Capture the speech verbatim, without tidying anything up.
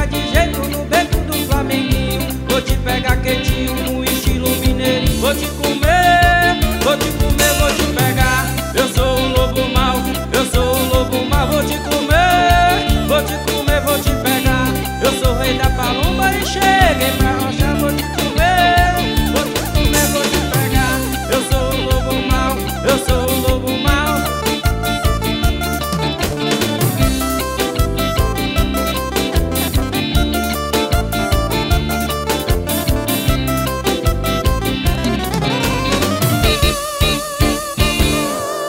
de jeito no beco do Flamenguinho. Vou te pegar quietinho no estilo mineirinho. Vou te comer, vou te comer, vou te pegar. Eu sou o lobo mau, eu sou o lobo mau. Vou te comer, vou te comer, vou te pegar. Eu sou o rei da palomba e cheguei pra